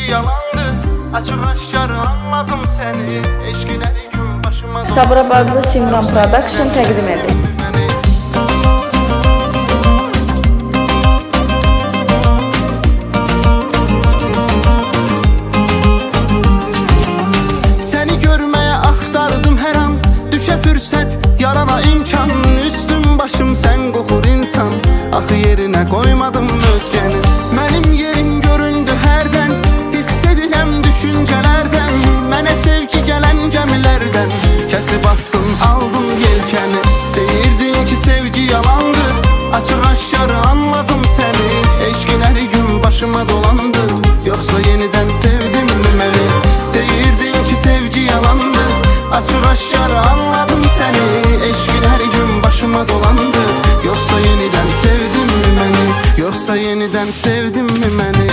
yalandı, açıq aşkar anladım səni. Eşqin hər gün başıma Sabirabadlı Simran Production təqdim edir. Səni görməyə axtardım hər an, düşə fürsət, yarana imkan. Üstüm başım sən qoxur insan, axı yerinə qoymadım özgəni. Mənim yerim göründü hərdən, hiss edirəm düşüncələrdən. Mənə sevgi gələn gəmilərdən, kəsib attın aldın yelkəni. Deyirdin ki sevgi yalandı, açıq aşkar anladım səni. Eşqin hər gün başıma dolandı, yoxsa yenidən sevdin mi məni? Deyirdin ki sevgi yalandı, açıq aşkar anladım səni. Eşqin hər gün başıma dolandı, yoxsa yenidən sevdin mi məni? Yoxsa yenidən sevdin mi məni?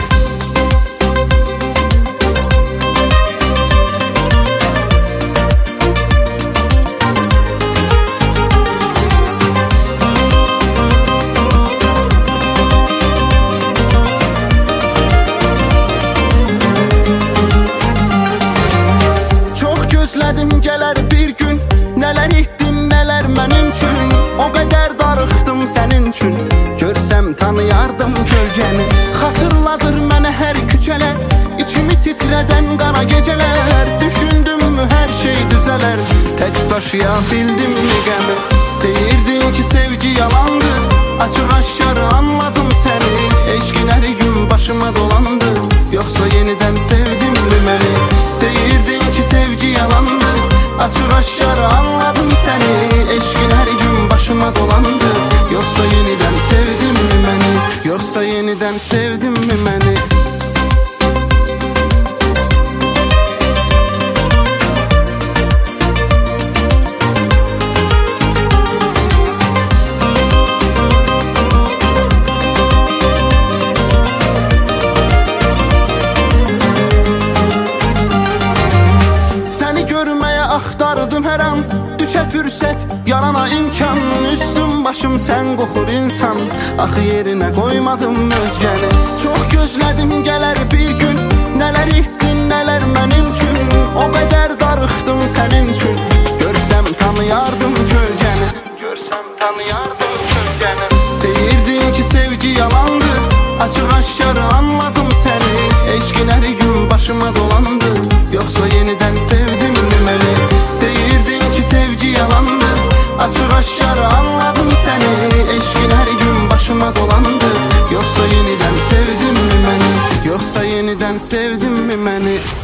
Gözlədim gələr bir gün, nələr etdin, nələr mənim üçün. O qədər darıxdım sənin üçün, görsəm tanıyardım kölgəni. Xatırladır mənə hər küçələr, içimi titrədən qara gecələr. Düşündümmü hər şey düzələr, tək daşıya bildimmi qəmi? Deyirdin ki sevgi yalandı, açıq aşkar anladım səni. Eşqin hər gün başıma dolandı, yoxsa yenidən sevdimmi məni? Deyirdin ki sevgi yalandı, açıq aşkar anladım səni. Eşqin hər gün başıma dolandı, yoxsa yenidən sevdin mi məni? Yoxsa yenidən sevdin mi məni? Axtardım hər an, düşə fürsət, yarana imkan. Üstüm başım sən qoxur insan, axı yerinə qoymadım özgəni. Çox gözlədim gələr bir gün, nələr etdin, nələr mənim üçün. O qədər darıxdım sənin üçün, görsəm tanıyardım kölgəni. Görsəm tanıyardım kölgəni. Deyirdin ki sevgi yalandı, açıq aşkar anladım səni. Eşqin hər gün başıma dolandı, yoxsa yenidən sevdin mi məni? Deyirdin ki sevgi yalandı, açıq aşkar anladım səni. Eşqin hər gün başıma dolandı, yoxsa yenidən sevdin mi məni? Yoxsa yenidən sevdin mi məni?